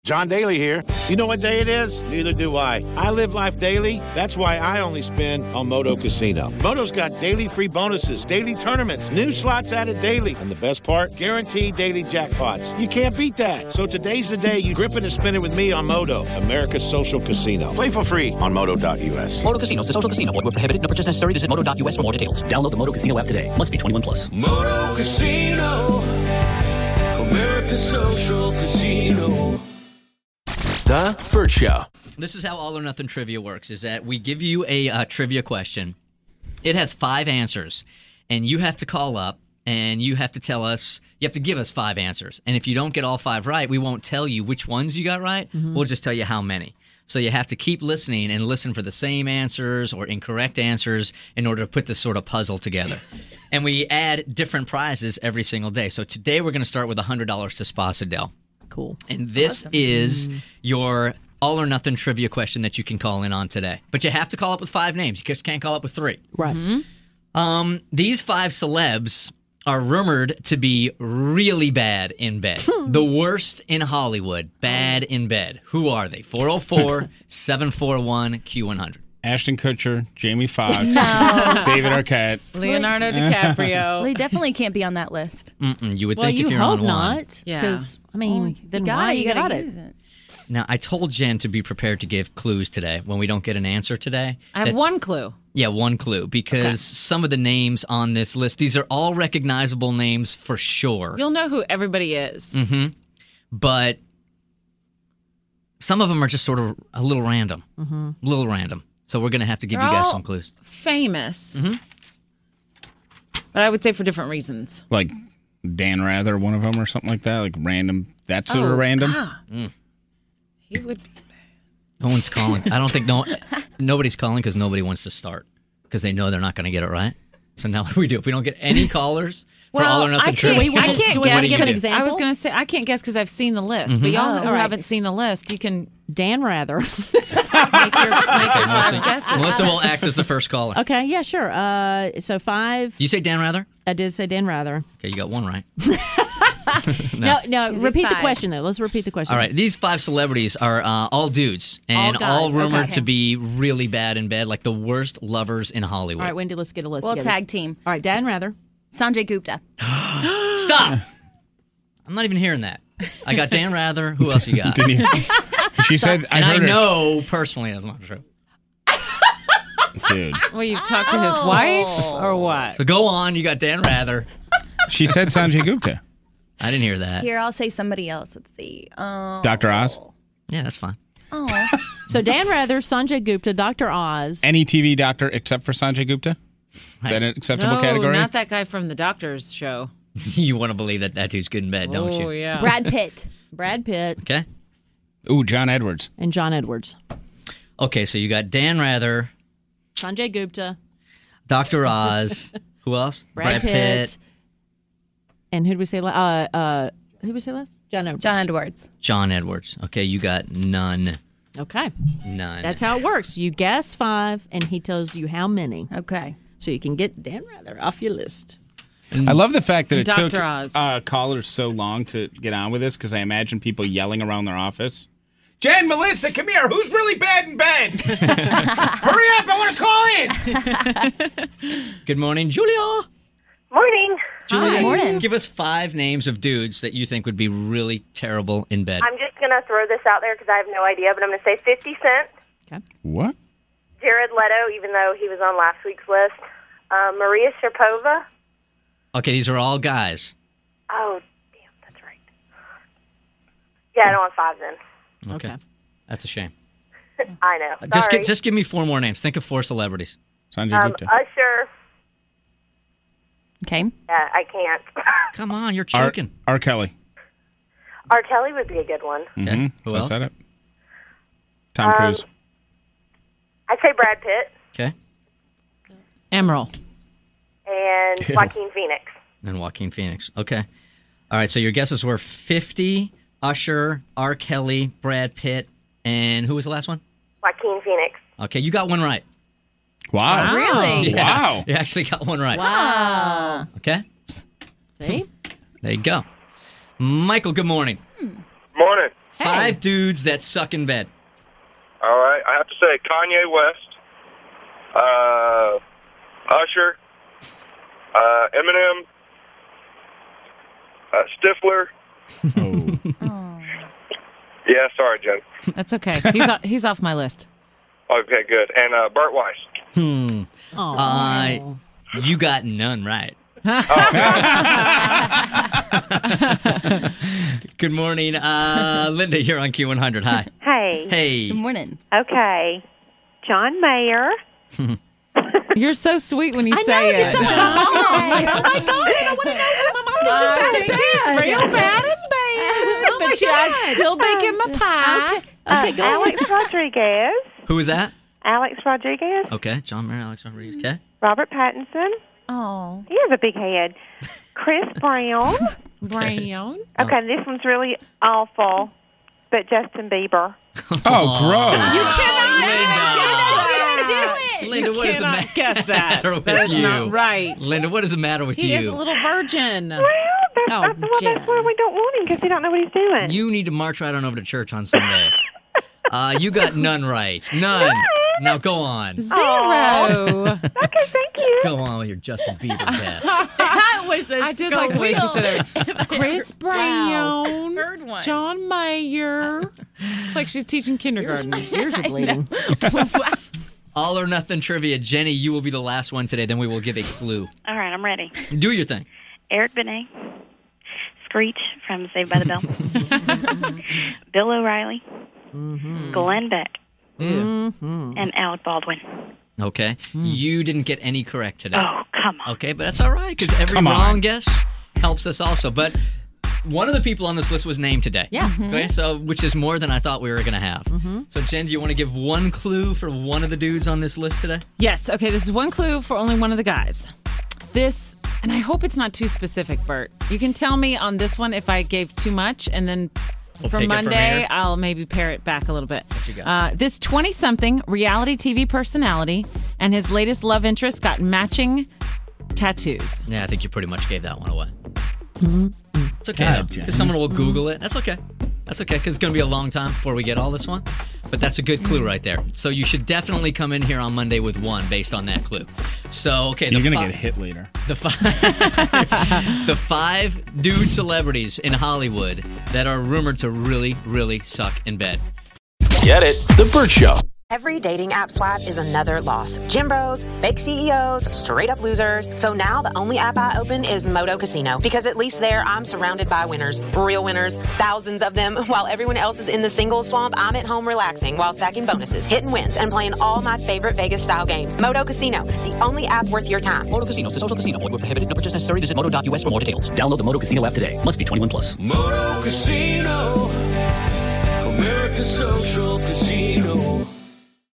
John Daly here. You know what day it is? Neither do I. I live life daily. That's why I only spin on Moto Casino. Moto's got daily free bonuses, daily tournaments, new slots added daily. And the best part? Guaranteed daily jackpots. You can't beat that. So today's the day you grip it and spin it with me on Moto, America's social casino. Play for free on Moto.us. Moto Casino, the social casino. Void where prohibited. No purchase necessary. Visit Moto.us for more details. Download the Moto Casino app today. Must be 21 plus. Moto Casino, America's social casino. The Burt Show. This is how All or Nothing Trivia works, is that we give you a trivia question. It has 5 answers, and you have to call up, and you have to tell us, you have to give us 5 answers. And if you don't get all 5 right, we won't tell you which ones you got right. We'll just tell you how many. So you have to keep listening and listen for the same answers or incorrect answers in order to put this sort of puzzle together. And we add different prizes every single day. So today we're going to start with $100 to Spa Sidel. Cool. And this is your all or nothing trivia question that you can call in on today. But you have to call up with 5 names. You just can't call up with 3. Right. These 5 celebs are rumored to be really bad in bed. The worst in Hollywood, bad in bed. Who are they? 404-741-Q100. Ashton Kutcher, Jamie Foxx, David Arquette, Leonardo DiCaprio. Well, he definitely can't be on that list. You would Well, think you if you're hope on one. not. Yeah. Because, I mean, then you why you got gotta it? use it. Now, I told Jen to be prepared to give clues today when we don't get an answer today. I have one clue. Yeah, one clue, because some of the names on this list, these are all recognizable names for sure. You'll know who everybody is. But some of them are just sort of a little random. A little random. So we're going to have to give They're you guys all some clues. Famous. But I would say for different reasons. like Dan Rather, one of them, or something like that, like random. That sort of random. He would be. No one's calling. I don't think nobody's calling because nobody wants to start because they know they're not going to get it right. So now what do we do? If we don't get any callers for all or nothing trivia, I can't what do you guess. do? I was going to say I can't guess because I've seen the list. But y'all who haven't seen the list, you can Dan Rather. make your 5 guesses. Melissa will act as the first caller. Okay, yeah, sure. So 5. You say Dan Rather? I did say Dan Rather. Okay, you got one right. No, repeat the 5. question, though. Let's repeat the question. All right, these 5 celebrities are all dudes and guys, all rumored okay. to be really bad in bed, like the worst lovers in Hollywood. All right, Wendy, let's get a list We'll together. tag team. All right, Dan Rather. Sanjay Gupta. Stop! I'm not even hearing that. I got Dan Rather. Who else you got? She said, And I heard her- know personally that's not true. Dude. Well, you've talked to his wife or what? So go on. You got Dan Rather. She said Sanjay Gupta. I didn't hear that. Here, I'll say somebody else. Let's see. Dr. Oz. Yeah, that's fine. Oh. So Dan Rather, Sanjay Gupta, Dr. Oz. Any TV doctor except for Sanjay Gupta? Is that an acceptable No, category? not that guy from the doctor's show. You want to believe that dude's good in bed, don't you? Oh, yeah. Brad Pitt. Brad Pitt. Okay. Ooh, John Edwards. And John Edwards. Okay, so you got Dan Rather, Sanjay Gupta. Dr. Oz. Who else? Brad Pitt. And who did we say last? Who did we say last? John Edwards. John Edwards. John Edwards. Okay, you got none. Okay. None. That's how it works. You guess 5, and he tells you how many. Okay. So you can get Dan Rather off your list. I love the fact that it Dr. took Oz. callers so long to get on with this because I imagine people yelling around their office. Jen, Melissa, come here. Who's really bad in bed? Hurry up. I want to call in. Good morning, Julia. Morning. Julia, Hi. Morning. give us 5 names of dudes that you think would be really terrible in bed. I'm just going to throw this out there because I have no idea, but I'm going to say 50 Cent, What? Jared Leto, even though he was on last week's list, Maria Sharapova. Okay, these are all guys. Oh, damn, that's right. Yeah, I don't want 5 then. Okay. That's a shame. I know. Sorry. Just give me 4 more names. Think of 4 celebrities. Sanjay Gupta. Usher. Okay. Yeah, I can't. Come on, you're choking. R. Kelly. R. Kelly would be a good one. Okay. Mm-hmm. Who So else? I said it. Tom Cruise. I'd say Brad Pitt Okay. Emerald. and Joaquin Phoenix. And Joaquin Phoenix. Okay. All right, so your guesses were 50, Usher, R. Kelly, Brad Pitt, and who was the last one? Joaquin Phoenix. Okay, you got one right. Wow. Really? Yeah, Wow. You actually got one right. Wow. Okay. See? There you go. Michael, good morning. Morning. 5 dudes that suck in bed. All right. I have to say Kanye West, Usher, Eminem, Stifler. Yeah, sorry, Jen. That's okay. He's off my list. Okay, good. And Burt Weiss. You got none right. Good morning. Linda, you're on Q100. Hi. Hey. Hey. Good morning. Okay. John Mayer. You're so sweet when you say it. You're such a mom. Like, oh my God, I don't want to know who my mom thinks is bad in bed. It's real bad in bed. But I'd still baking my pie. Okay, go Alex Rodriguez. Who is that? Alex Rodriguez. Okay, John Mayer, Alex Rodriguez. Okay. Robert Pattinson. Oh. He has a big head. Chris Brown. Brown. Okay, this one's really awful. But Justin Bieber. Oh, gross. You cannot do it. Linda, what is the matter? Guess that. with That is you? not right. Linda, what is the matter with He you? is a little virgin. Well, that's why we don't want him, because we don't know what he's doing. You need to march right on over to church on Sunday. You got none right. None. Now go on. 0. Okay, thank you. Go on with your Justin Bieber bet. That was I did like the way she said it. Chris Brown. Heard one. John Mayer. It's like she's teaching kindergarten. Ears are bleeding. All or nothing trivia. Jenny, you will be the last one today. Then we will give a clue. All right, I'm ready. Do your thing. Eric Benet, Screech from Saved by the Bell, Bill O'Reilly, Glenn Beck, and Alec Baldwin. Okay. You didn't get any correct today. Oh, come on. Okay, but that's all right, because every wrong guess helps us also. But one of the people on this list was named today. Yeah. Okay, so which is more than I thought we were going to have. So, Jen, do you want to give one clue for one of the dudes on this list today? Yes. Okay, this is one clue for only one of the guys. This, and I hope it's not too specific, Bert. You can tell me on this one if I gave too much, and then We'll for take it from Monday, here. I'll maybe pare it back a little bit. What you got? This 20-something reality TV personality and his latest love interest got matching tattoos. Yeah, I think you pretty much gave that one away. It's okay, God, because someone will Google it. That's okay. That's okay, because it's going to be a long time before we get all this one. But that's a good clue right there. So you should definitely come in here on Monday with one based on that clue. So, okay. You're going to get hit later. The 5 dude celebrities in Hollywood that are rumored to really, really suck in bed. Get it? The Burt Show. Every dating app swipe is another loss. Gym bros, fake CEOs, straight up losers. So now the only app I open is Moto Casino, because at least there I'm surrounded by winners, real winners, thousands of them. While everyone else is in the single swamp, I'm at home relaxing while stacking bonuses, hitting wins, and playing all my favorite Vegas style games. Moto Casino, the only app worth your time. Moto Casino, the social casino. Void where prohibited. No purchase necessary. Visit moto.us for more details. Download the Moto Casino app today. Must be 21 plus. Moto Casino, American Social Casino.